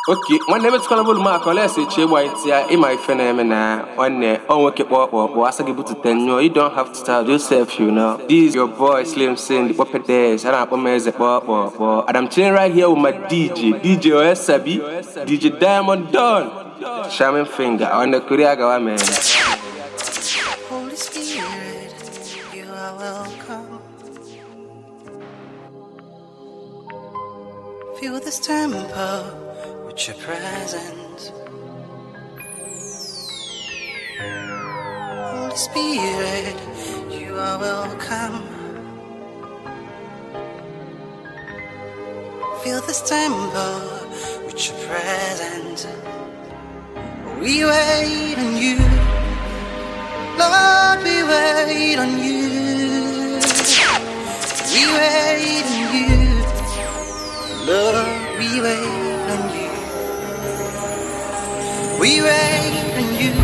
Okay, one name is callable Mark, or let's say, White, in my phenomena, on work or ask you to tell you, you don't have to start yourself, you know. This is your boy Slim Sin, the puppet days, and I'm and I'm chilling right here with my DJ Osabi, DJ Diamond Dawn, Shaman Finger, on the Kuriagawa man. Holy Spirit, you are welcome. Fill this temple with your presence. Holy Spirit, you are welcome. Fill this temple with your presence. We wait on you, Lord, we wait on you. We wait on you, Lord, we wait on you. We wait on you,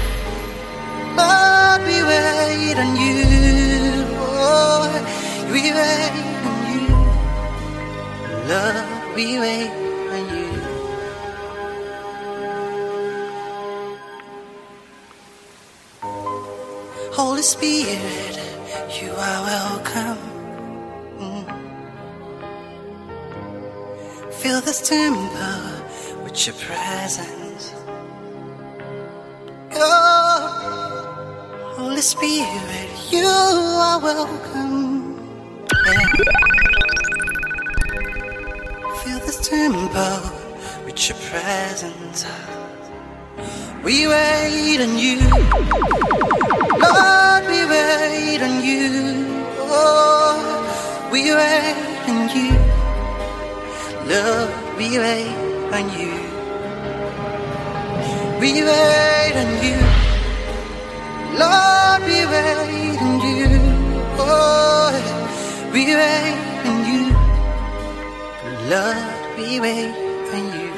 Lord, we wait on you. Oh, we wait on you, Lord, we wait on you. Holy Spirit, you are welcome. Fill this temple with your presence. Oh, Holy Spirit, you are welcome. Yeah. Fill this temple with your presence. We wait on you, Lord, we wait on you. Oh, we wait on you, Lord, we wait on you. We wait on you, Lord, we wait on you. Oh, we wait on you, Lord, we wait on you.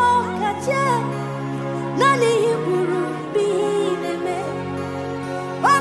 Nani hiburu bineme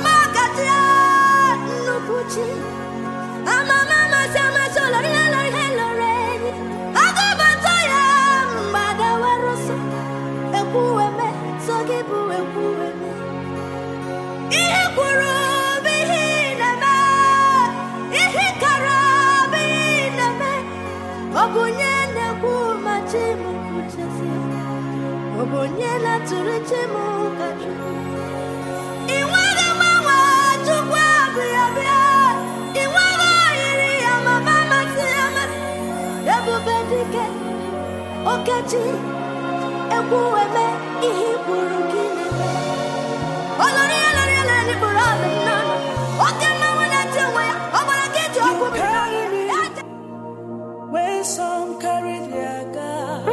Kachi. Ama mama sama solo hello hello ready. Aga batoya mbada waroso. Ebueme sogibu ebueme. Ihe kwuru bihi neme. Ihe kara bihi neme. Obunye nebu machimu kuchesi. Obunye na turichimu kachu. Iwaga mawa chukwa bia bia. Iwaga iri ama mama siyama. Ebu bedike. Okechi. Ebu eme. Ihi buru kineme. Olori ni burabe nana. Oke mawa na tiwa ya. Obara keji oku bia. When some carry their God,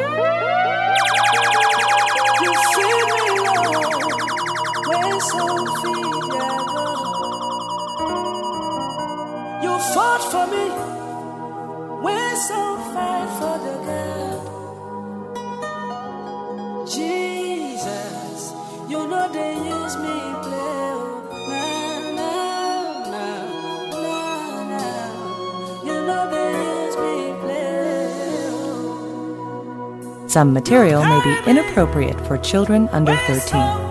you feel me low. When some feel their God, you fought for me. When some fight for the God, Jesus, you know they use me play. You know they use me play. Some material may be inappropriate for children under 13.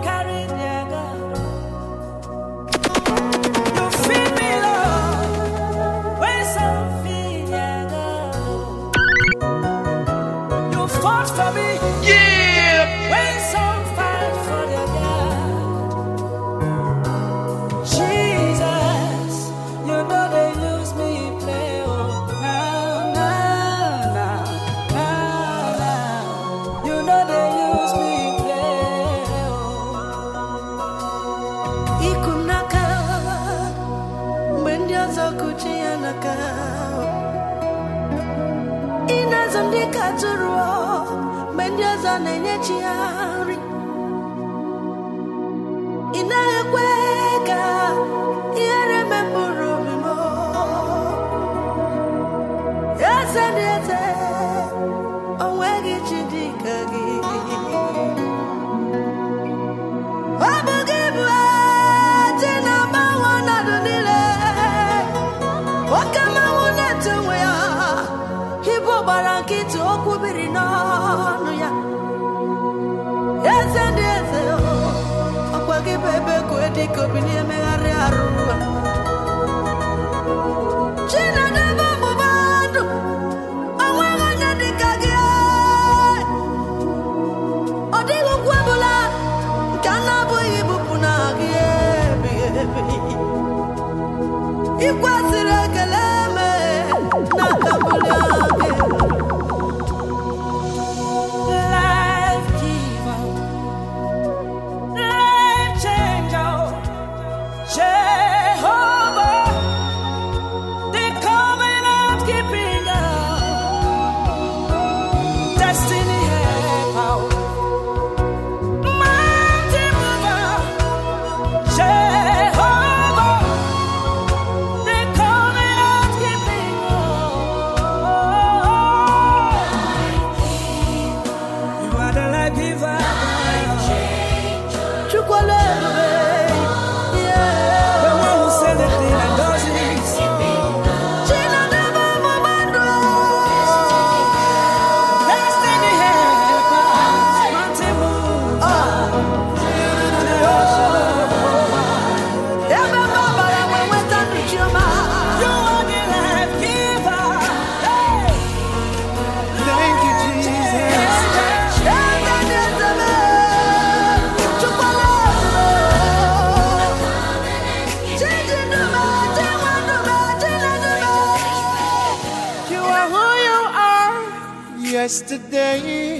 Yesterday,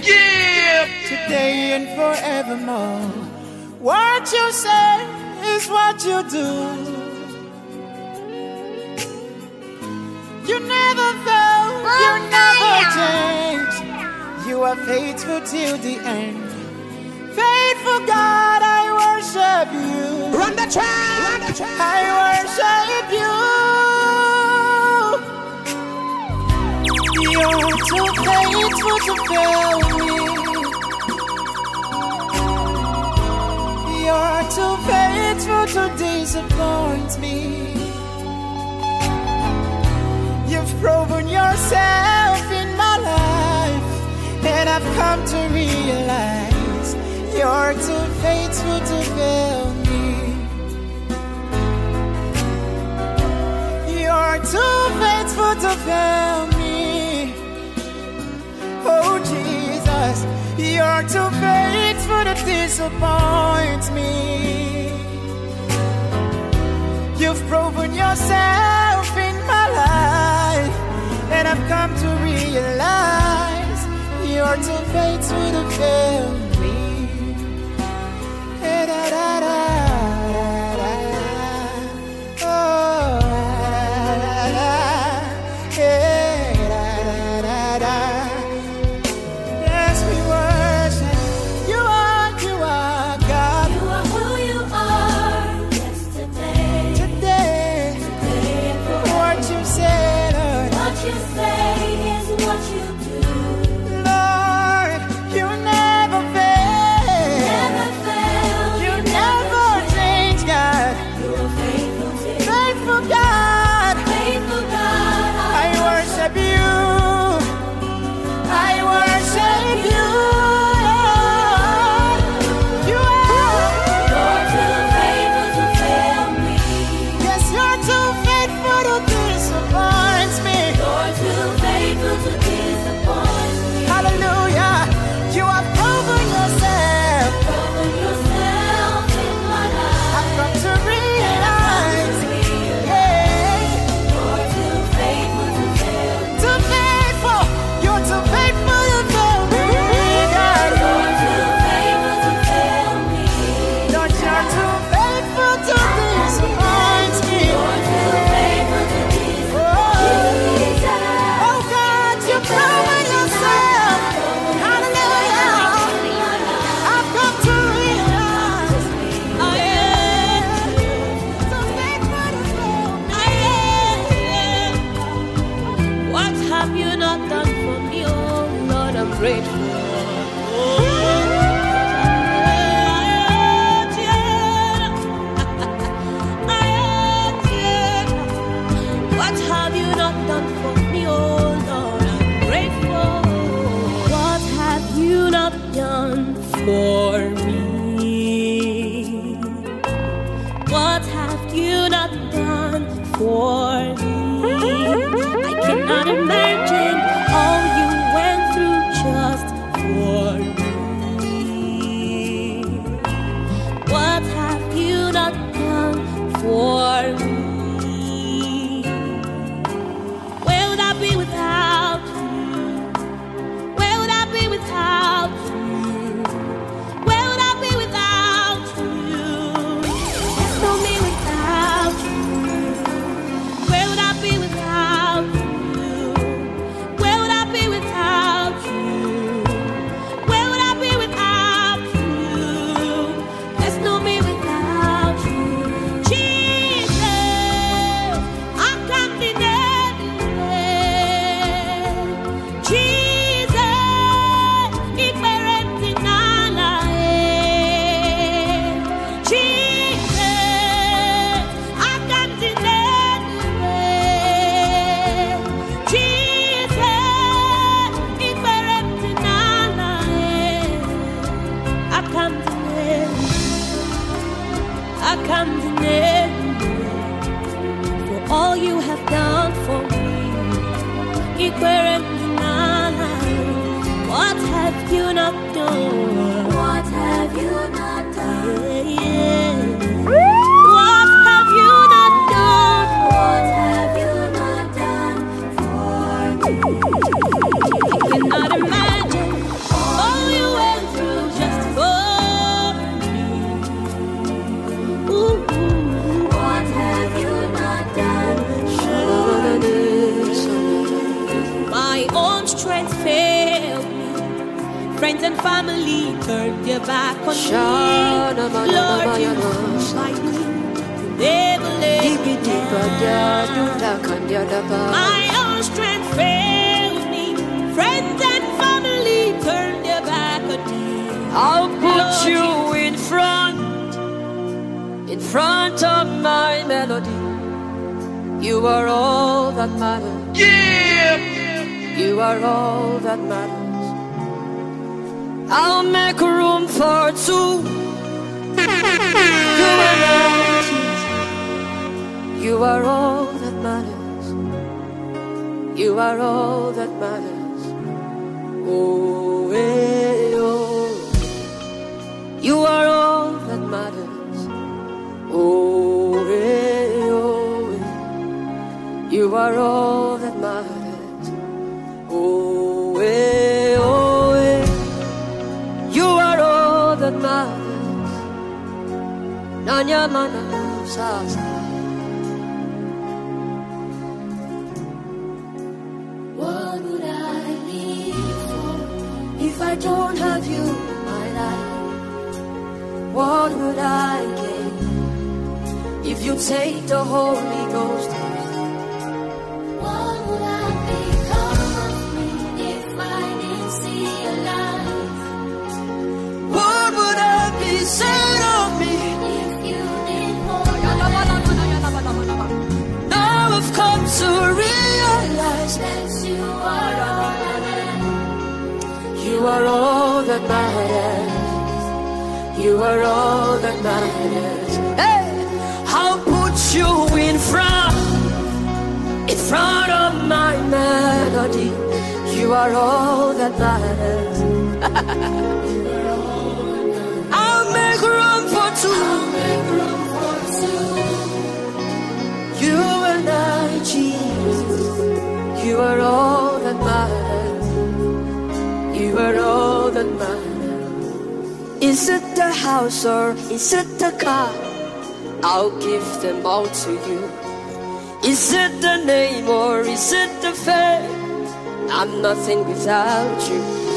today and forevermore. What you say is what you do. You never fail, you never change. You are faithful till the end. Faithful God, I worship you. Run the track! I worship you. You're too faithful to fail me. You're too faithful to disappoint me. proven yourself in my life, and I've come to realize you're too faithful to fail me. You're too faithful to fail me. Oh Jesus, you're too faithful to disappoint me. You've proven yourself in my life, and I've come to realize you're too faithful to fail me. Hey, da, da, da, da, da. Oh, da, da, da. Hey, da, da, da, da. Yes, we worship. You are God. You are who you are. Yesterday, Today, today and forever. what you said, Lord. What you say is what you do. Lord, you never fail. Never fail. You never change, God. You are faithful to Faithful God, faithful God. I worship you. I worship you. You are. You're too faithful to fail me. Yes, you're too faithful to disappoint me. You're too faithful to disappoint me. Hallelujah. You have proven yourself. Proven yourself in my life. I've come to realize. Yeah. You're too faithful to fail me. Too faithful. You're too faithful to fail me, God. You're too faithful to fail me. Lord, you're too faithful to disappoint me. You're too faithful to Oh, oh God, you've proven yourself. Hallelujah. I've come to realize I am too faithful to fail me. What have you not done for me, oh Lord? I'm grateful. What have you not done for me, oh Lord? I'm grateful. What have you not done for me? What have you not done for me? I cannot imagine all you went through just for me. What have you not done for me? Where would I be without you? Where would I be without you? Where would I be without you? There's no me without you. Where would I be without you? Where would I be without you? Where would I be without you? There's no me without you. Jesus, I can't deny it. Jesus, it won't deny it. Jesus, I can't deny it. Jesus, it won't deny it. I can't deny it. I can't deny it. For all you have done for me, it won't deny it. What have you not done? What have you not done? Yeah. What have you not done? What have you not done for me? I cannot imagine all you went through just for me. Ooh. What have you not done? My own strength failed me. Friends and family turned their back on me. Lord, you fight me. You never let me down. My own strength failed me. Friends and family turned their back on me. I'll put Lord, you in front of my melody. You are all that matters. Yeah! You are all that matters. I'll make room for two. You and I, Jesus. You are all that matters. You are all that matters. Oh, hey, oh. You are all that matters. Oh, hey, oh. You are all that matters. Oh, hey, oh. You are all that matters. Nanya mana sasa. What would I live for if I don't have you in my life? What would I gain if you take the Holy Ghost? What would I become of me if I didn't see your light? What would I be said of me If you didn't hold my now I've come to realize that you are all I have. you are all that matters. You are all that matters. Hey, I'll put you in front of my melody. You are all that matters. I'll make room for two. You and I, Jesus. You are all that matters. You are all that matters. Is it the house or is it the car? I'll give them all to you. Is it the name or is it the fame? I'm nothing without you.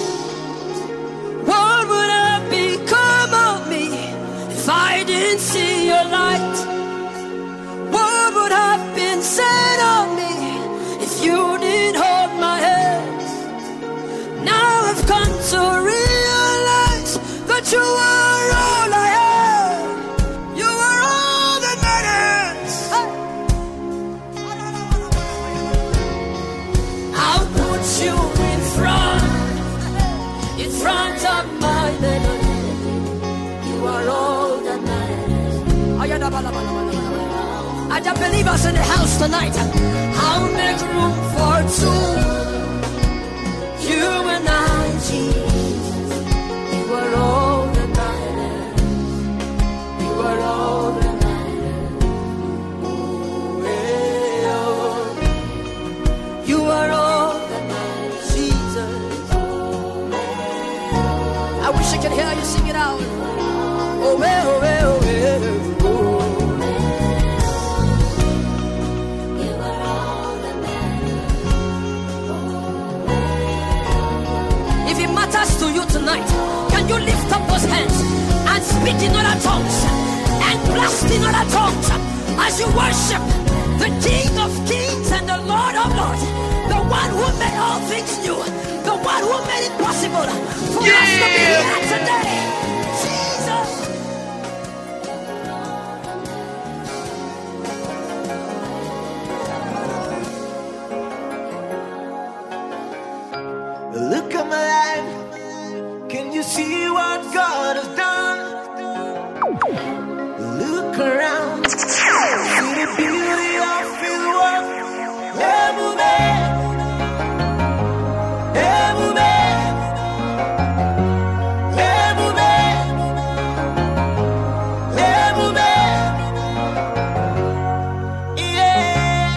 What would have become of me if I didn't see your light? What would have been said of me if you didn't hold my hands? Now I've come to realize that you are all I have. You are all that matters. I'll put you in front of my melody. You are all that matters. I just believe us in the house tonight. I'll make room for two. You and I, Jesus. You are all that matters. You are all that matters. Oh, hey, oh. You are all that matters, Jesus. I wish I could hear you sing it out. Oh, hey, oh, hey, oh, hey, oh. You are all that matters. If it matters to you tonight, can you lift up those hands and speak in other tongues and blast in other tongues as you worship the King of Kings and the Lord of Lords, the one who made all things new, the one who made it possible for us to be here today. Jesus. Look at my life. Can you see what God has done? Look around. See the beauty of His work. Everywhere. Everywhere. Everywhere. Everywhere. Yeah.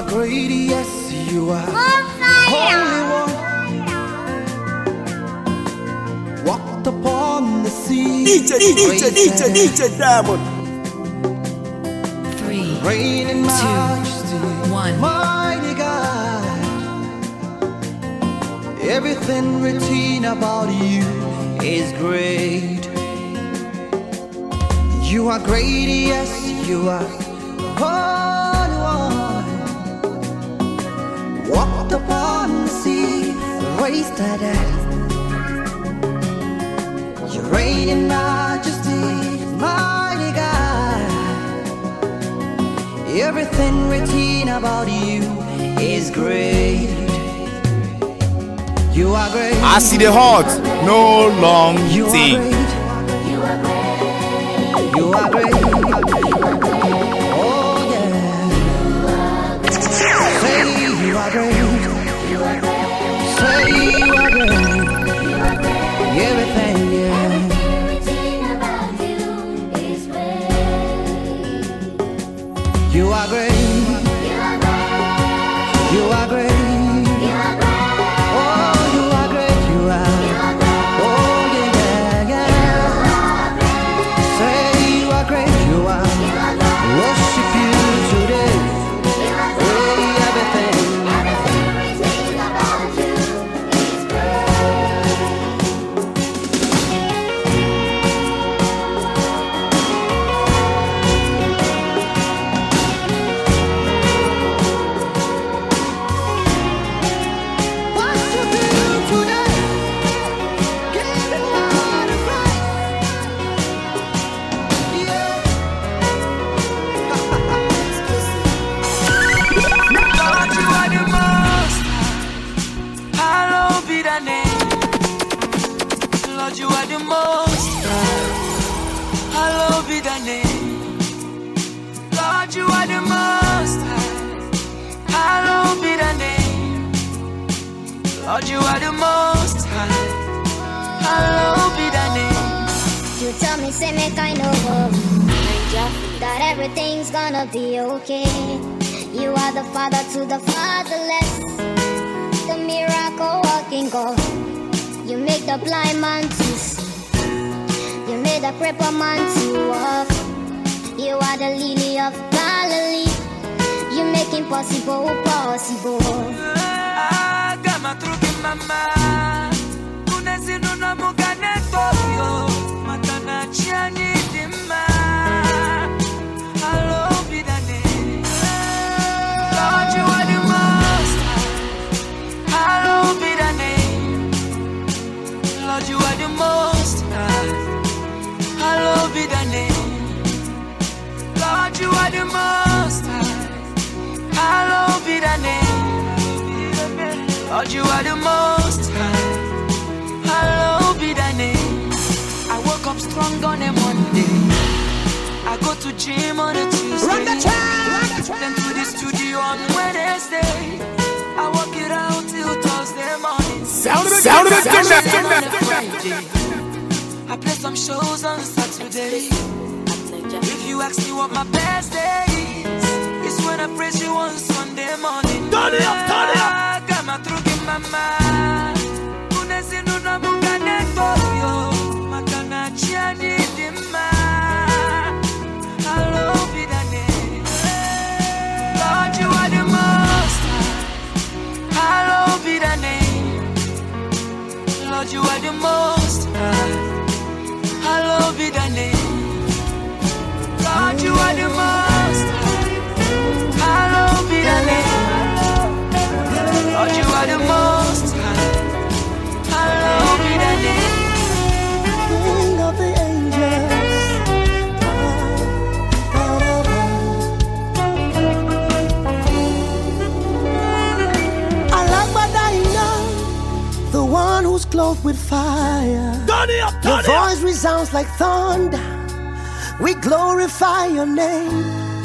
great, yes, you are. Holy One. Walked upon the sea. DJ Diamond. 3, Reign in 2, majesty. 1. Mighty God. Everything written about you is great. You are great, yes, you are. Holy One. Walked upon the sea, raised the dead. You reign in majesty, mighty God. Everything written about you is great. You are great. I see the heart, no long You are thing. great. You are great. You are great. Oh yeah. Say you are great. You are great. Say you are great. You are great. Everything, yeah. Everything about you is great. You are great. You are great. You are great. You are great. Oh, you are great. You are. Oh yeah, yeah. Say you are great. You are. Worship you today. Hey, everything. Everything about you is great. Worship you today. Give it all the praise. Yeah. Lord, you are the most high. Hallowed be thy name. Lord, you are the most high. Hallowed be thy name. Lord, you are the most high. Hallowed be thy name. Lord, you are the most high. Hallowed be thy name. You tell me, say me kind of that everything's gonna be okay. You are the father to the fatherless, the miracle walking God. You make the blind man to see. You made the crippled man to walk. You are the lily of Galilee. You make impossible possible. Kama truki mama Unezinu na mugane tokyo Matana chiani dima Hallowed be thy name. Lord, you are the most high. Hallowed be thy name. Lord, you are the most high. Hallowed be thy name. Lord, you are the most high. Hallowed be thy name. Lord, you are the most high. Hallowed be thy name. I woke up strong on a Monday. I go to gym on a Tuesday. Then to the studio on Wednesday. I walk it out till Thursday morning. Sound of it, On a Friday. I play some shows on Saturday. If you ask me what my best day is, it's when I praise you on Sunday morning. Turn it up, turn it up. Kama truki mama Unezinu na mugane tokyo Matana chiani dima Hallowed be thy name. Lord, you are the most high. Hallowed be thy name. Lord, you are the most high. Hallowed be thy name. Lord, you are the most high. Hallowed be thy name. Lord, you are the most high. Hallowed be thy name. King of the angels. Alagbadaina, the one who's clothed with fire. Your voice resounds like thunder. We glorify your name.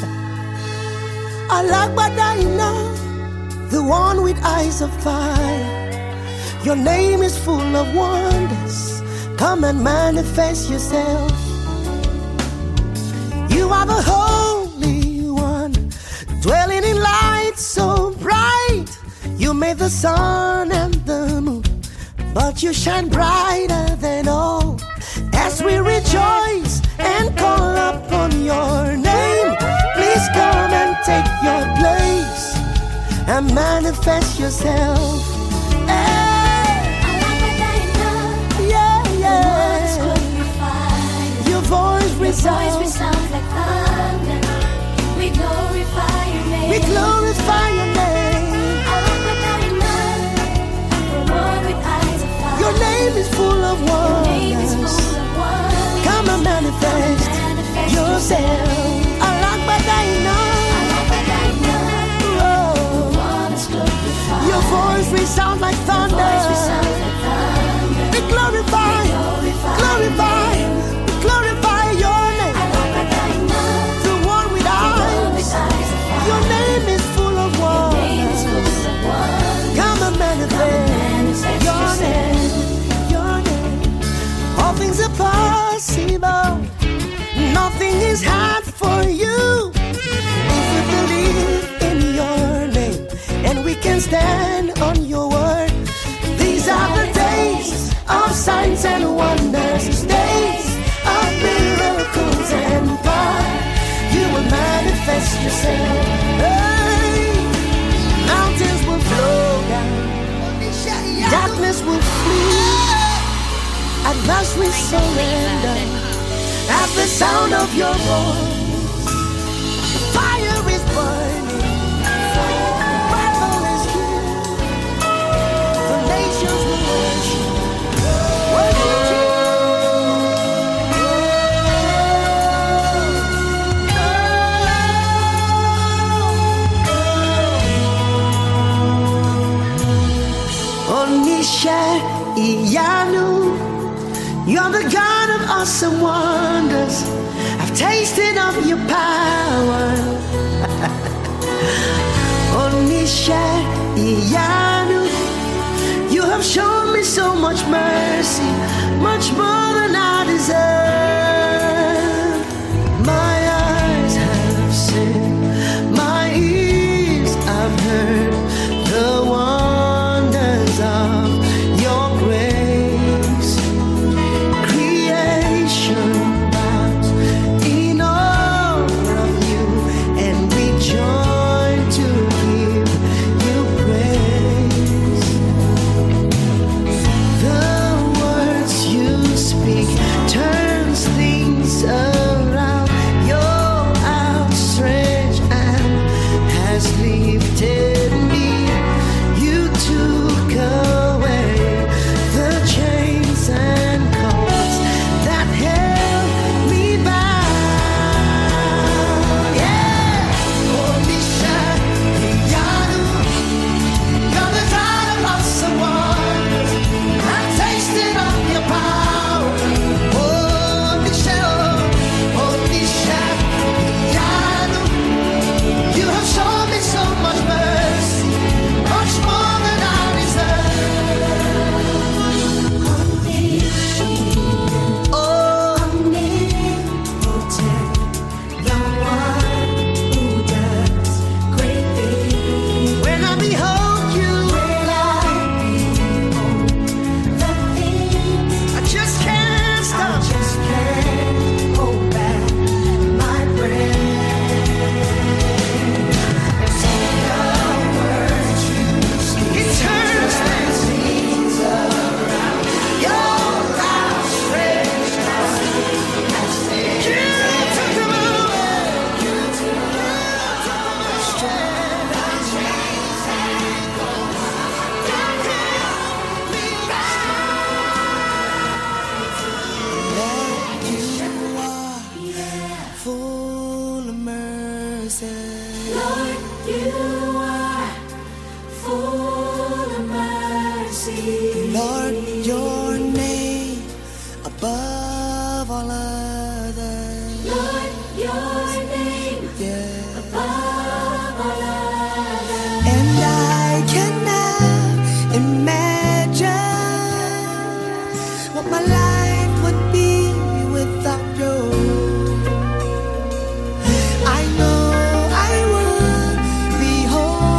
Alagbadaina, the one with eyes of fire. Your name is full of wonders. Come and manifest yourself. You are the Holy One, dwelling in light light so bright. You made the sun and the moon, but you shine brighter than all. As we rejoice and call upon your name, please come and take your place and manifest yourself. Voice resounds like thunder. We glorify your name. We glorify your name. Your name is full of wonders. Come and manifest yourself. Your voice resounds like thunder. We glorify, glorify. Glorify your name, the one with eyes. Your name is full of wonders. Come and manifest your name, your name. All things are possible. Nothing is hard for you. If we believe in your name and we can stand on your word. These are the days of signs and wonders. Days of miracles and power. You will manifest yourself. Hey, mountains will flow down, darkness will flee. At last we surrender at the sound of your voice. Fire is burning, battle is here. The nations will worship, worship you. Iyanu, you're the God of awesome wonders. I've tasted of your power. Onisha Iyanu, you have shown me so much mercy, much more than I deserve. My eyes have seen, my ears have heard the wonders of your grace. Creation bows in awe of you, and we join to give you praise. The words you speak turns things around. Your outstretched hand has lifted me. You took away the chains and cords that held me bound. Yeah, Onisha Iyanu, you're the God of awesome wonders. I've tasted of your power. Onisha Iyanu, you have shown me so much mercy, much more than I deserve. Oh, omnipotent, the one who does great things. When I behold you, the things I just can't stop. I just can't hold back my breath. Your words you speak, it turns things around. Your outstretched hand, you took them away. You took my strength. Full of mercy. Lord, you are full of mercy. Lord, your name above all others. Lord, your name above all others. And I cannot imagine what my life would be without you. I know I would be whole.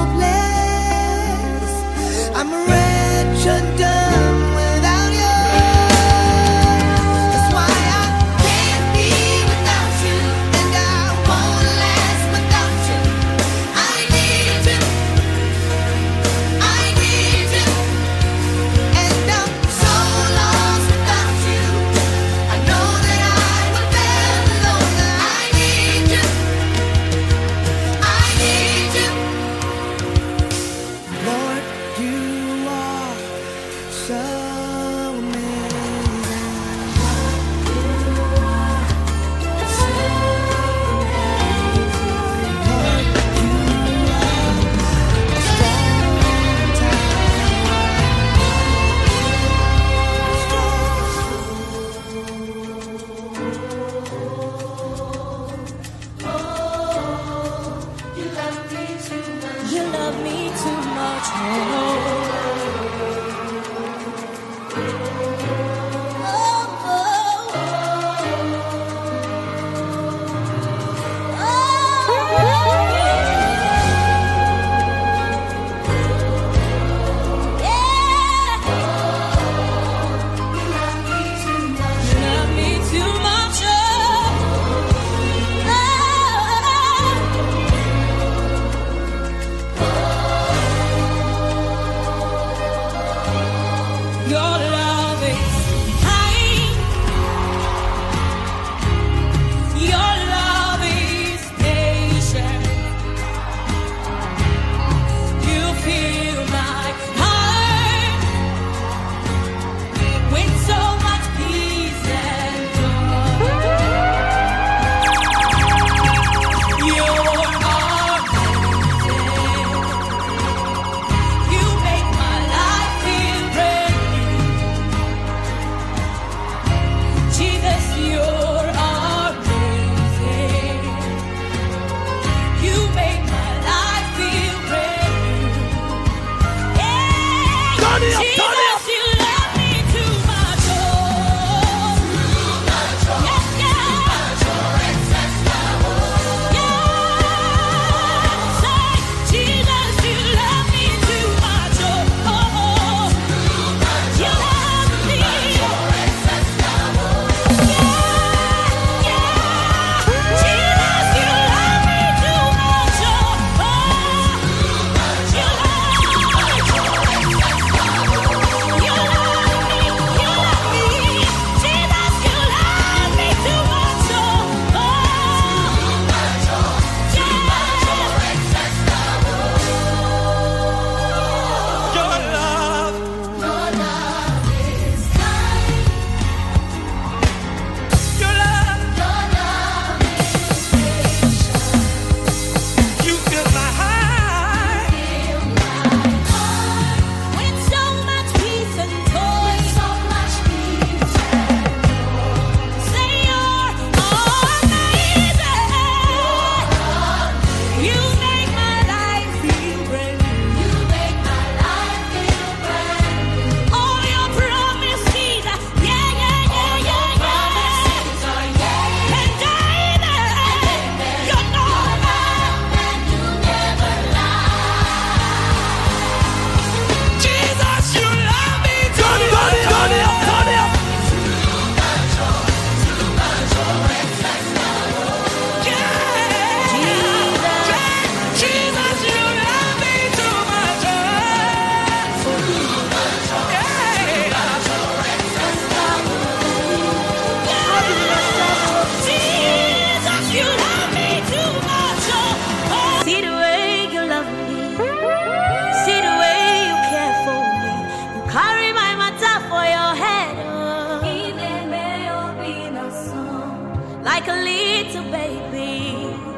like a little baby.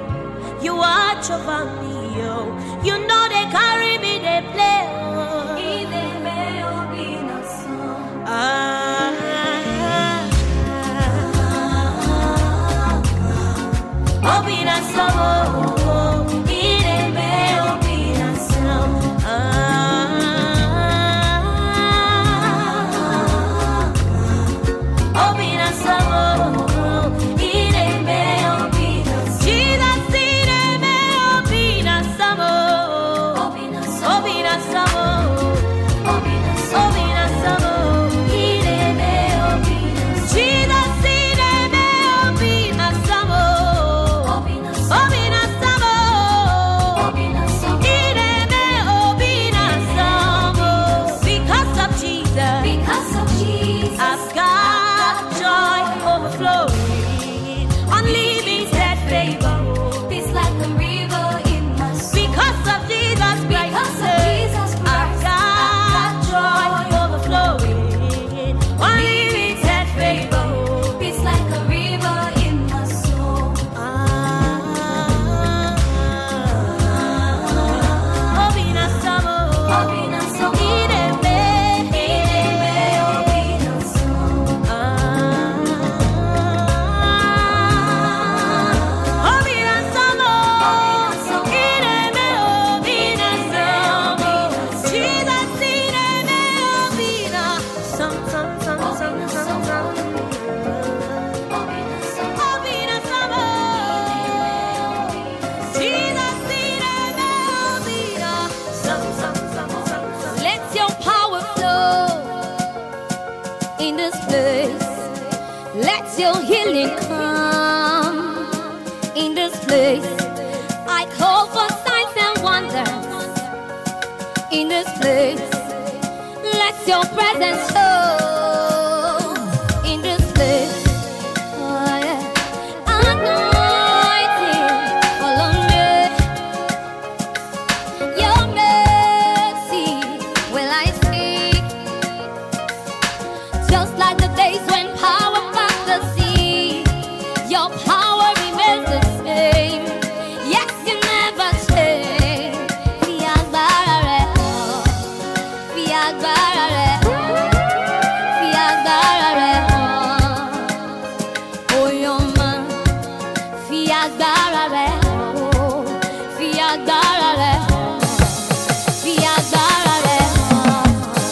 You watch over me, oh. You know they carry me, they play, oh. Obina sabo, ireme obina sabo. Obina sabo, ireme obina sabo. Jesus, ireme obina sabo. Obina sabo, obina sabo, ireme obina sabo. Jesus, ireme obina sabo. Obina sabo, ireme obina sabo. Because of Jesus, I've got joy overflowing, unlimited favor. It's like a river in my soul. Because of Jesus Christ, I've got joy overflowing, unlimited favor. It's like a river in my soul. Obina sabo, ireme obina sabo. Let your power flow in this place. Let your healing come in this place. I call for signs and wonders in this place. Let your presence show in this place. Oh, yeah. Anointing, follow me. Your mercy will I see. Just like the days when power passed the sea, your power remains the same. Yes, you never change. Fi agbára rẹ̀ hàn. Fi agbára rẹ̀ hàn. Fi agbára rẹ̀ hàn. Oyoma. Fi agbára rẹ̀ hàn. Fi agbára rẹ̀ hàn. Fi agbára rẹ̀ hàn.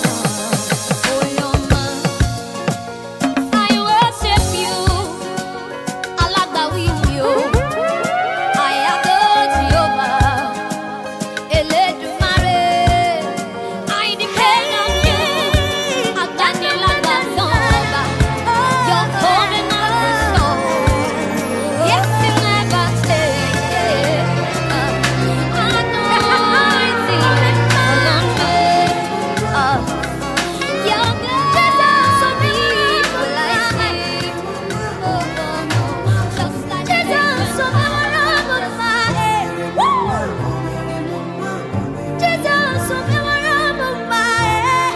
Oyoma. I worship you. Alágbàwí mi o. I adore Jehovah. Elédùmarè. I depend on you. Agbanilágbàtàn ọba. Your covenant is sure. Yes, you never change. Anointing on me. Your presence on me will I see. Just like Jesus on my head. Jesus on my head.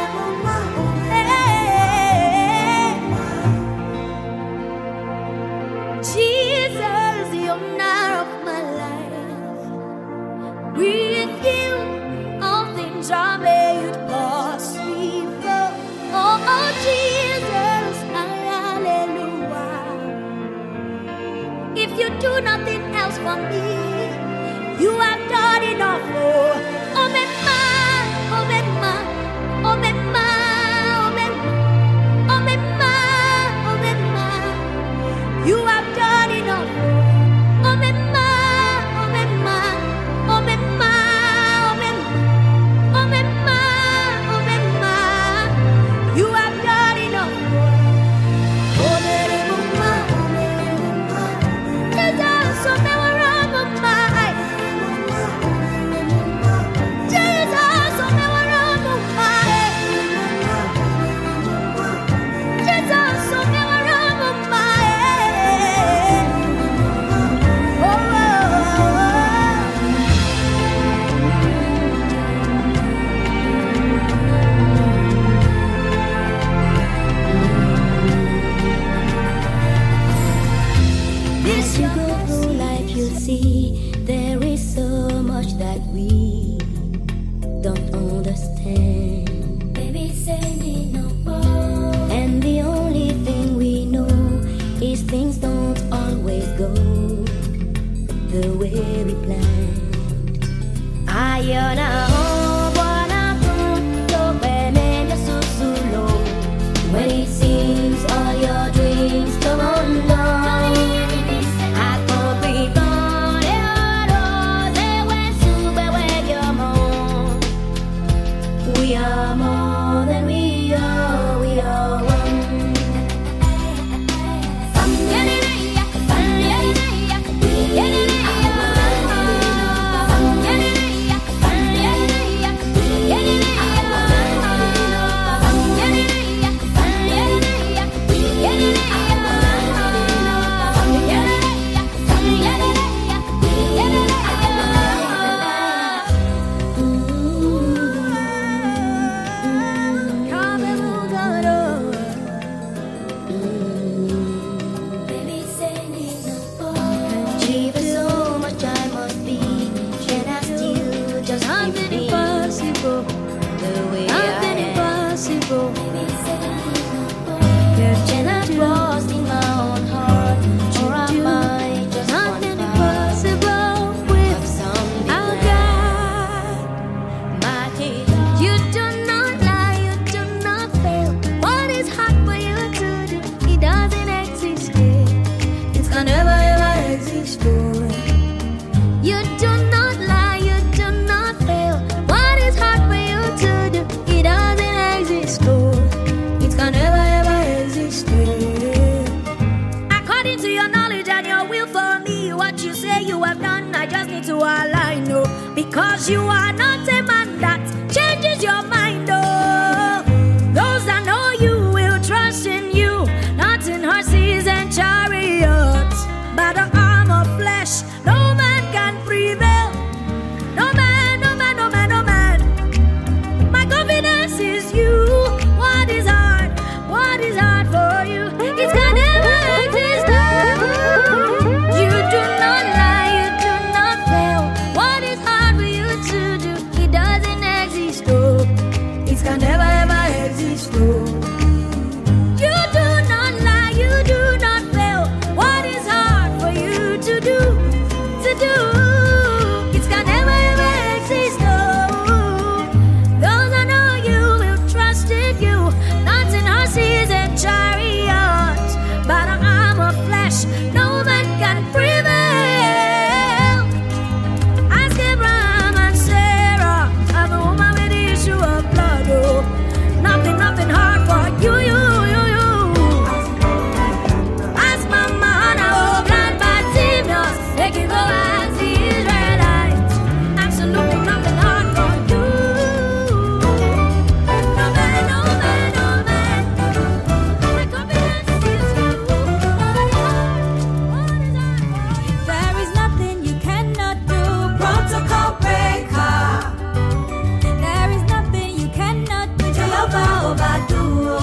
Jesus, the owner of my life. With you, all things are made possible. Oh, Jesus, hallelujah. If you do nothing else for me, you have done enough. Oh, me ma, oh, me ma, oh, me ma, oh, me ma, oh, me ma, oh, me ma. You have done enough. Oh, me ma, oh, me ma, oh, me ma, oh, me ma, oh, me ma, oh, me ma. You have done enough. Oh, me ma, Jesus, oh, me ma, Jesus, oh, me ma, Jesus, oh, me ma. As you go through life, you'll see there is so much that we don't understand. Baby, say me no more. And the only thing we know is things don't always go the way we planned. Ayana wana puto benene susulo. When it seems all your dreams come undone. We are more than we are one. 'cause you are not a man that changes your mind, oh. Those that know you will trust in you, not in horses and chariots. By the arm of flesh, no man can prevail. No man, no man, no man, no man. My confidence is you. What is hard? What is hard for you? It can never exist. You do not lie, you do not fail. What is hard for you to do? It doesn't exist, oh. It can never ever exist, oh. You do not lie, you do not fail. What is hard for you to do? To do? It can never ever exist, oh. Those I know you will trust in you, not in horses and chariots. By the arm of flesh, no man can prevail. Ask Abraham and Sarah, and the woman with the issue of blood, oh. Nothing, nothing hard for you, you, you, you. Ask Mama Hannah, oh, blind Bartimaeus, they can go as the Israelites. Absolutely nothing hard for you. No man, no man, no man. My confidence is you. What is hard for you? There is nothing you cannot do. Protocol breaker. There is nothing you cannot do. Jehovah overdo.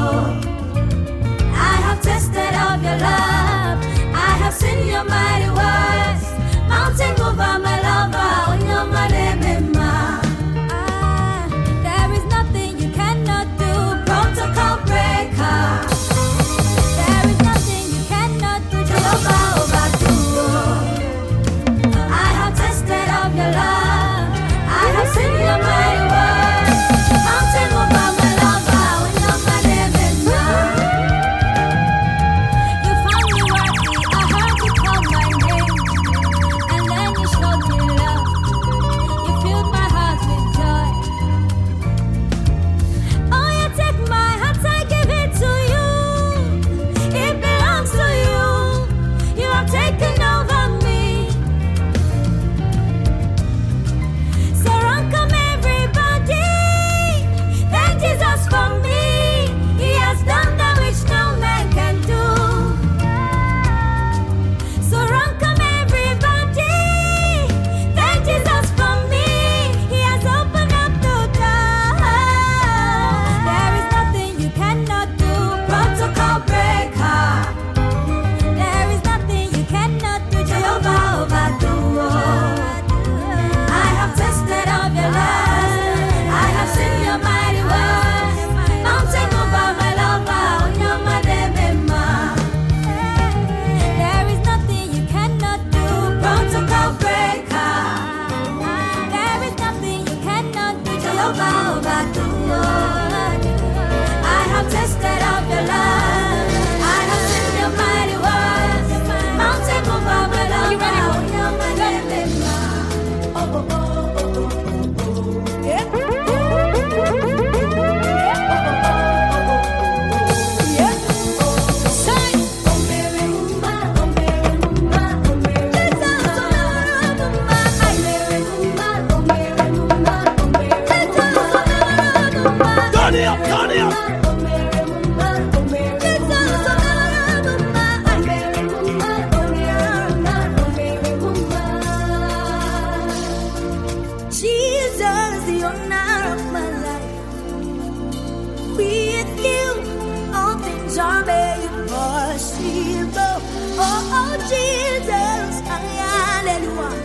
I have tasted of your love. I have seen your mighty works. Mountain over my lover. On your mademema. There is nothing you cannot do. Protocol breaker. There is nothing you cannot do. Jehovah overdo. I have tasted of your love. I have seen your mighty works. Mountain over my lover. On your mademema. You found me worthy. I heard you call my name, and then you showed me love. You filled my heart with joy. Oh, you take my heart, I give it to you. It belongs to you. You have taken over me. So run, come everybody. Thank Jesus for me. He has done that which no man can do. So run, come everybody. Thank Jesus for me. He has opened up the door. There is nothing you cannot do. Protocol breaker. There is nothing you cannot do. Jehovah overdo. I have tasted of your love. I have seen your mighty works. Mountain over my lover. On your mademema. There is nothing you cannot do. Protocol breaker. There is nothing you cannot do. Jehovah overdo. I have tasted of your love. I have seen your mighty works. Mountain over my lover. On your mademema. Oh, oh, oh, oh, oh, oh. Yeah. Yeah. Say. Turn it up, turn it up. Jesus, the owner of my life. With you, all things are made possible. Oh, Jesus, hallelujah.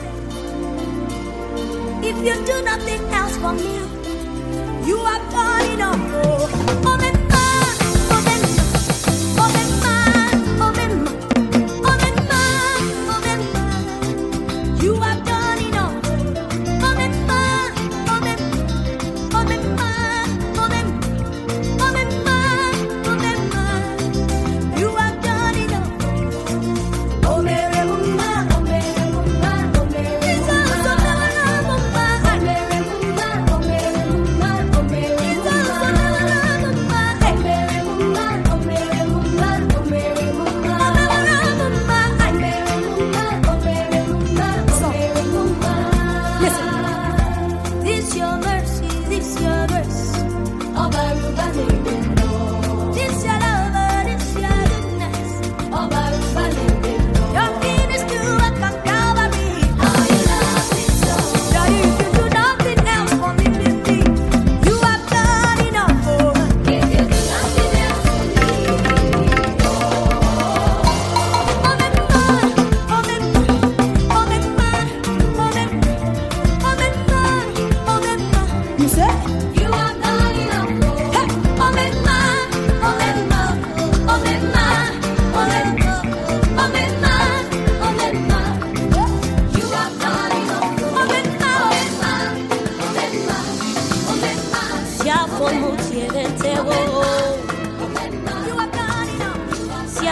If you do nothing else for me, you have done enough. Oh, man, oh, man, oh, man, oh, man, oh, man, oh, man. You have done enough. Oh, man, oh, man, oh, man, oh, man, oh, man, oh, man. You have done enough. Oh, Mary, oh, Mary, oh, Mary, oh, Mary. Jesus, oh, Mary, oh, Mary, oh, Mary, oh, Mary, oh, Mary. Jesus, oh, Mary, oh, Mary.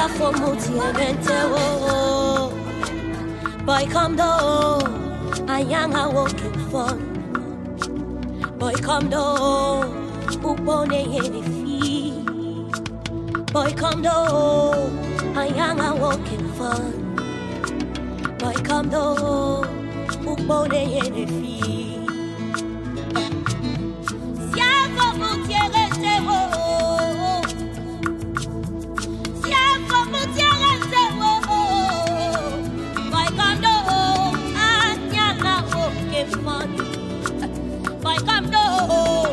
Boy, come down, I am a walking fun. Boy, come down, upone any fee. Boy, come down, I am a walking fun. Boy, come down, upone any fee. Siamo mutiere tewo, siamo mutiere tewo. Boy, come down, I am a walking fun. Boy, come down,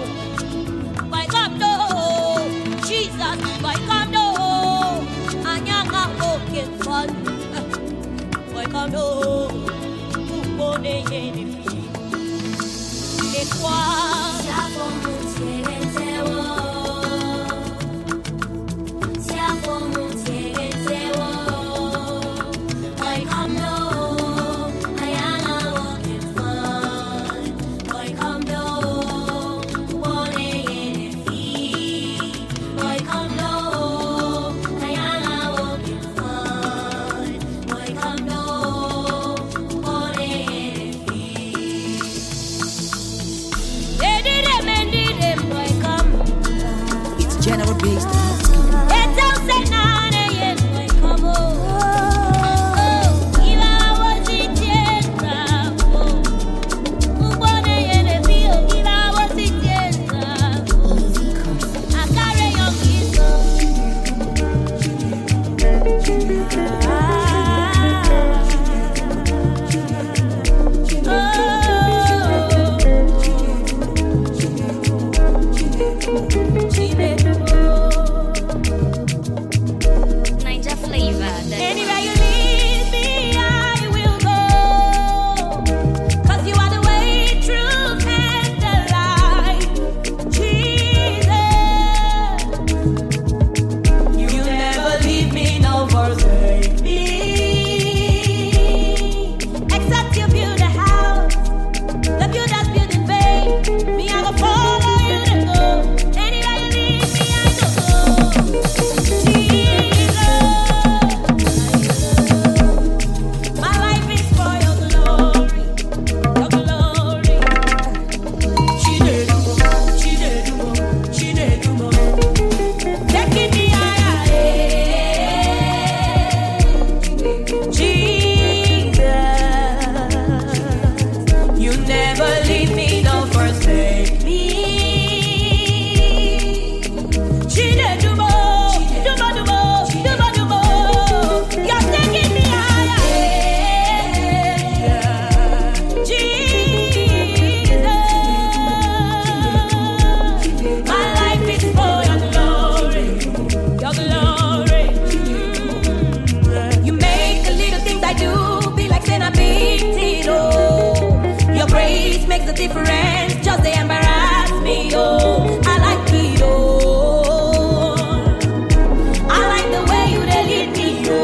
Jesus. Boy, come down, I am a walking fun. Boy, come down, upone any fee. Et quoi? Siamo mutiere tewo, siamo mutiere tewo. Boy, come down, I am a walking fun. Boy, come down, upone any fee. Boy, come down, I am a walking fun. Boy, come down, upone any fee. Boy, come. It's general based. It's all say none, yeah, boy, come on. If I was in jail, upone any fee. If I was in jail, I carry your kids. Niger flavor. Anywhere you lead me, I will go. 'Cause you are the way, truth, and the life, Jesus. You never leave me, no forsake me. Except you build a house, the builders build in vain. Me, I go follow you to go. Anywhere you lead me, I go. My life is for your glory, your glory. Taking me higher, Jesus. You never leave me, no forsake me. You're taking me higher, Jesus. My life is for your glory, your glory. You make the little things I do be like saying a big deal. Oh, your grace makes a difference, just they embarrass me. Oh, I like it. Oh, I like the way you they lead me. Oh,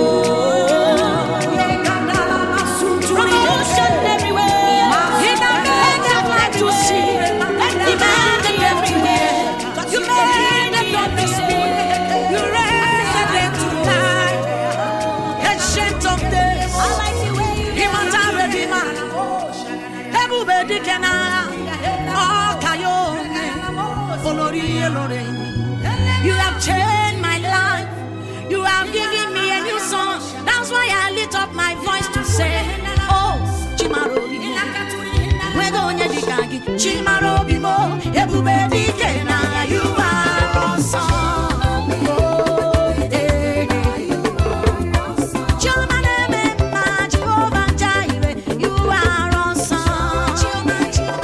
promotion everywhere. To see, empty man everywhere. You made a promise. You resident tonight. Ancient of days. I like the way you Immortal Redeemer. Everybody can all Kayone. Olori Elore. You have changed my life. You have given me a new song. That's why I lift up my voice to say, oh, Chimarobi. Wegonya dikagi. Chimarobi mo. Everybody can you are awesome. Oh, eh. Jehovah Jireh, you are awesome.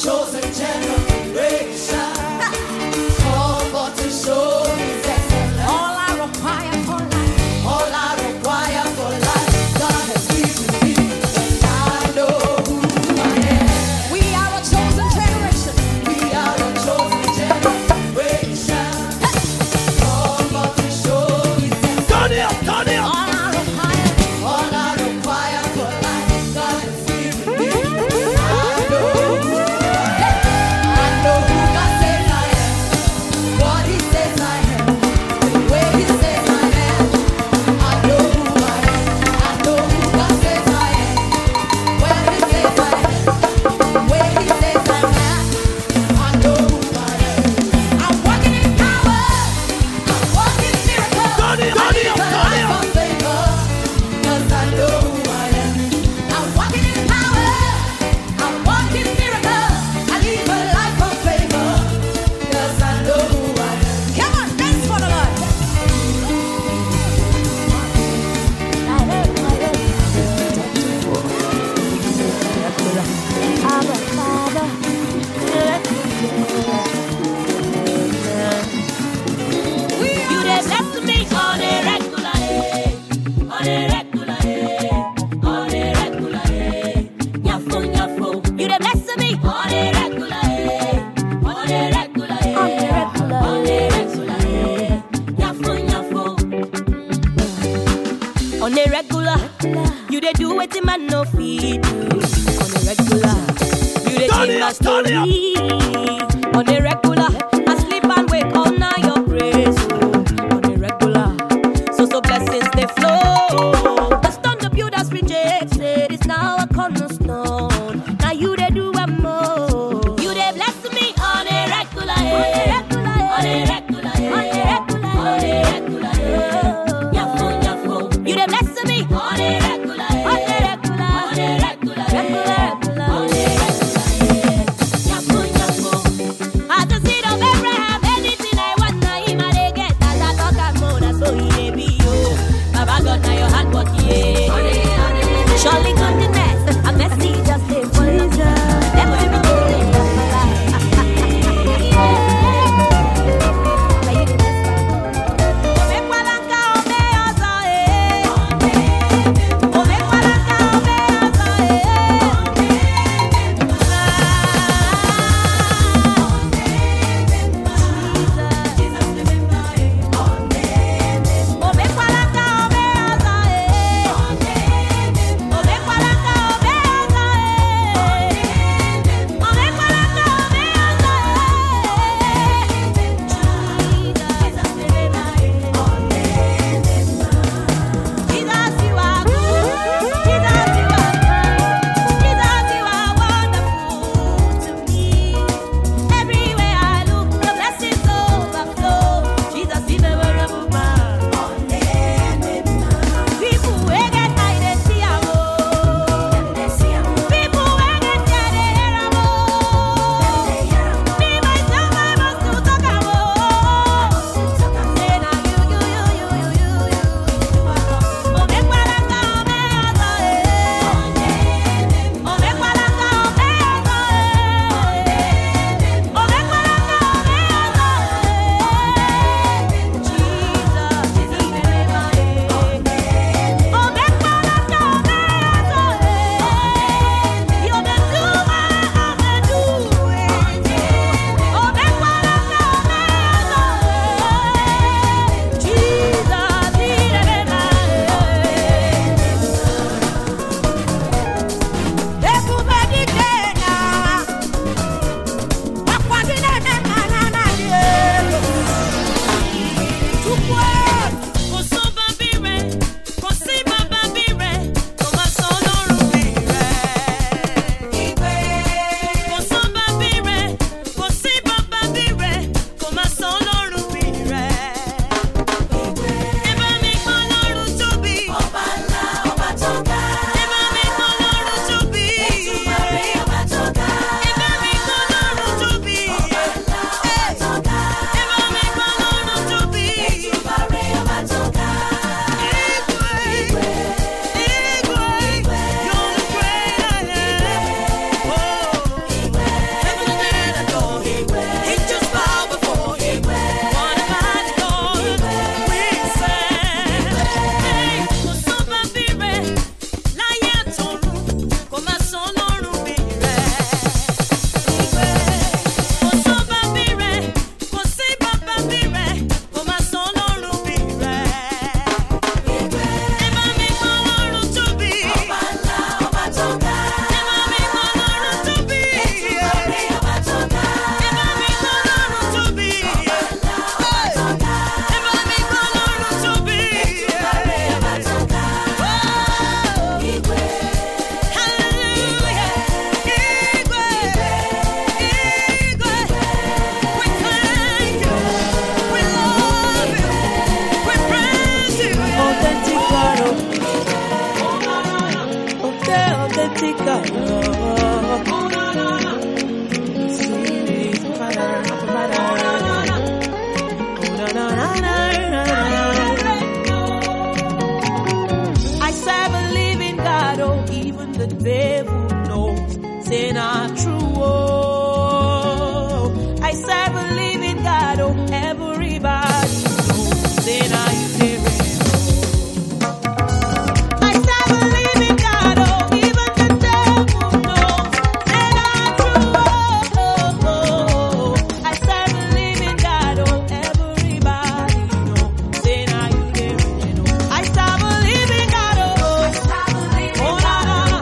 chosen generation. Call for to show His excellence. All I require for life. All I require for life. God has given me, and I know who I am. We are a chosen generation. We are a chosen generation. Call for to show His excellence. Turn it up, turn it up. All I require for life. God has given me. I know who God says I am. What He says I am. The way He says I am. I know who I am. I know who God says I am. Where He says I am. Where He says I am. I know who I am. I'm walking in power. I'm walking miracles. Turn it up, turn it up, turn it up. I'm favor. 'Cause I know who I am. I'm walking in power. I'm walking miracles. I live a life of favor. 'Cause I know who I am. Come on, dance for the Lord. Abba, Father, you dey bless me on a regular, on a regular, on a regular. Nyafo, nyafo. You dey bless me on a regular, on a regular, on a regular, on a regular. Nyafo, nyafo. On a regular, you dey do wetin man no fit do. On a regular, you dey Turn change it my up, turn it up. story. On a regular, I sleep and wake all night your praise. Oh, on a regular, so blessings they flow. The stone the builders rejected is now a cornerstone. Now you they do a more. You they bless me on a regular, on a regular, on a regular, on a regular, on a regular. Nyafo, nyafo. You they bless me on a regular, on a regular, on a regular, regular, regular, on a regular. Nyafo, nyafo. At the seed of Abraham, anything I want, now him I dey get. As I talk and more, that's so he dey be yo. Baba God, now your hard work, yeah. Surely goodness and mercy. I serve a living God, oh, even the devil knows, say not true, oh. I serve a living God, oh, everybody knows, say not you dare. I serve a living God, oh, even the devil knows, say not true, oh. I serve a living God, oh, everybody knows, say not you dare. I serve a living God, oh, oh, la, la, la.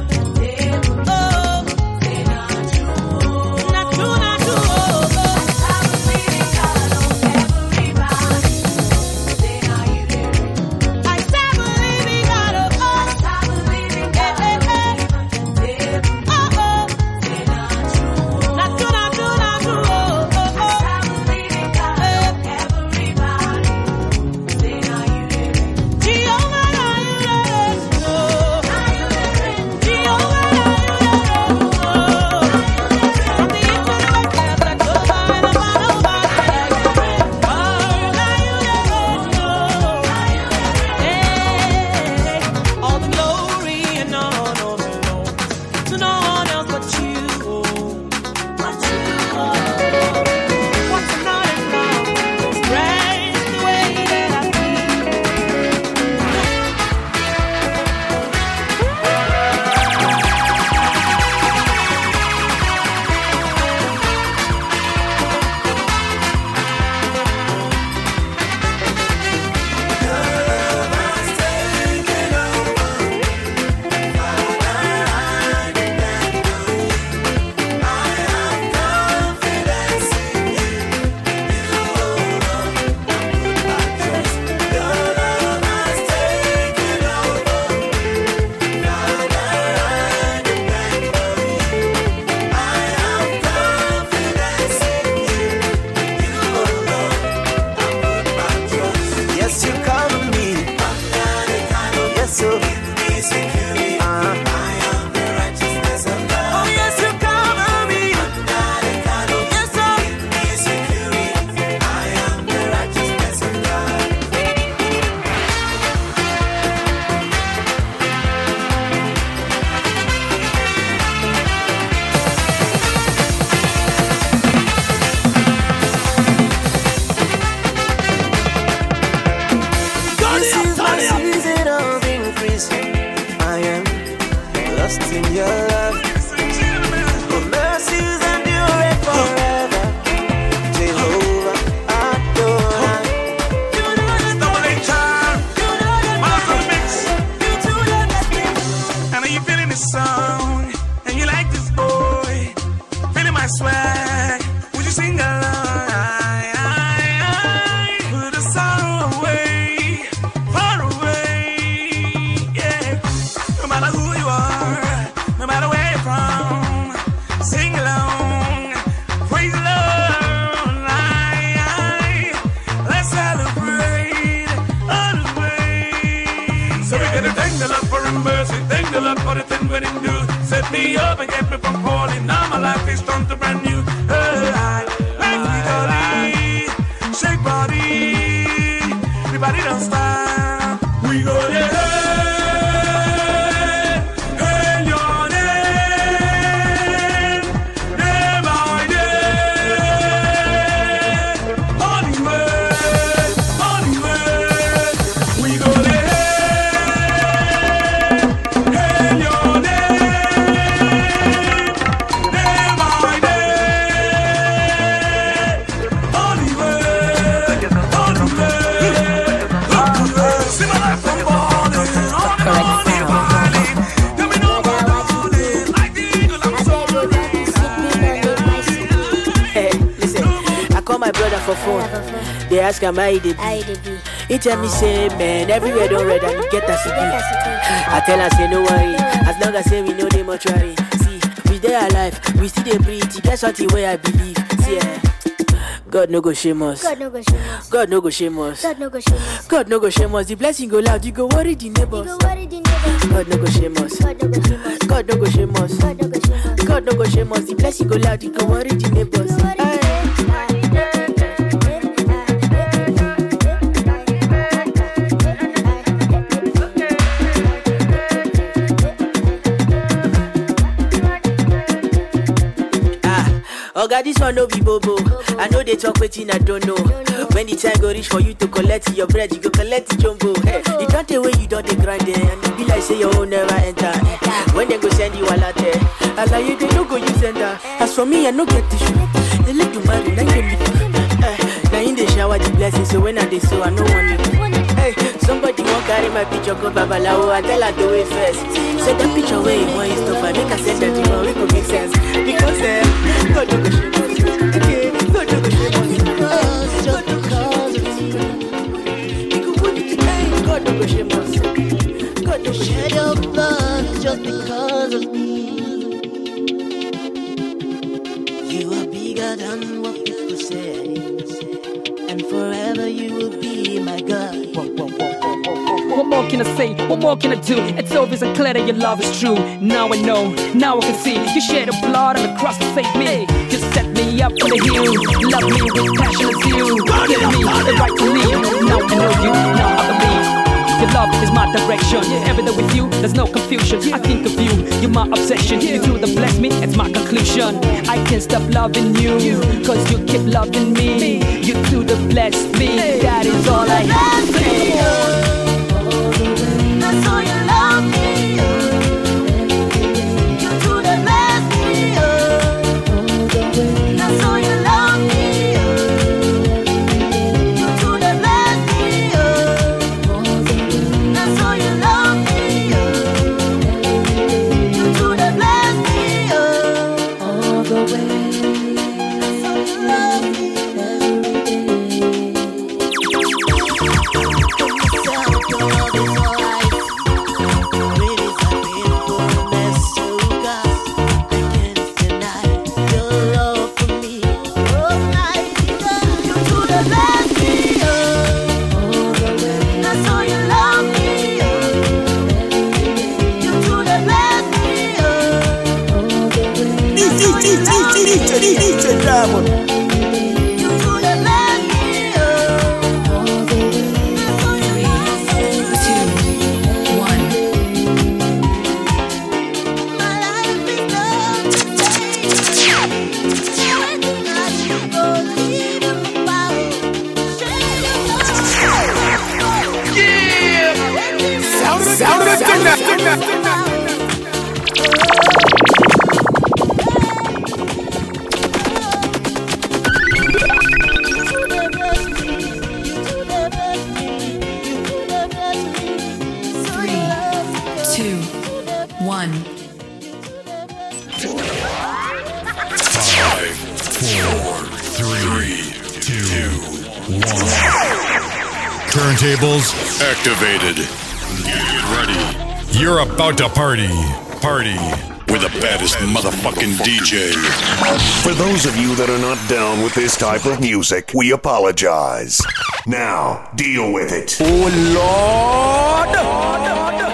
They ask him how he dey be. He tell me say, man, everywhere don't read and get us to be. I tell her say no worry, as long as say we know they much worry. See, we dey alive, we still dey breathe. That's something where I believe. See, God no go shame us. God no go shame us. God no go shame us. God no go shame us. God no go shame us. The blessing go loud, you go worry the neighbors. God no go shame us. God no go shame us. God God don't go shame us. God don't go shame us. The blessing go loud, you go worry the neighbors. Oga, this one no be bobo. I know they talk waiting, I don't know. When the time go reach for you to collect your bread, you go collect the jumbo. Hey, you don't take away, you don't take grind there. And it be like say your own never enter. When they go send you a lot there, I like you, they don't go use enter. As for me, I no get tissue. They let you marry, now you me. Now in the shower, the blessing, so when I dey so, I no want it. Hey, somebody won't carry my picture, go babalawo, and tell her do it first. Send that picture where you want it stuff, I make her send that to you, it could make sense. Because God don't go shame us. Okay, God don't go shame us. God don't go shame us. God don't go shame us. God don't go shed your blood just because of me. You are bigger than what people say, and forever you will be my God. What more can I say? What more can I do? It's obvious and clear that your love is true. Now I know, now I can see. You shed the blood on the cross to save me. You set me up on the hill. Love me with passion and zeal. Give me the right to live. Now I know you, now I believe. Your love is my direction. Every day with you, there's no confusion. I think of you, you're my obsession. You do the bless me, it's my conclusion. I can't stop loving you, cause you keep loving me. You do the bless me, that is all I have to say. That's all you love me. You do the bless me. That's all you love me. You do the bless me. That's all you love me. You do the bless me. All the way. That's all you love me. DJ Diamond. Sound of the Turntables activated. Get ready. You're about to party with the baddest motherfucking DJ. For those of you that are not down with this type of music, we apologize. Now, deal with it. Oh Lord!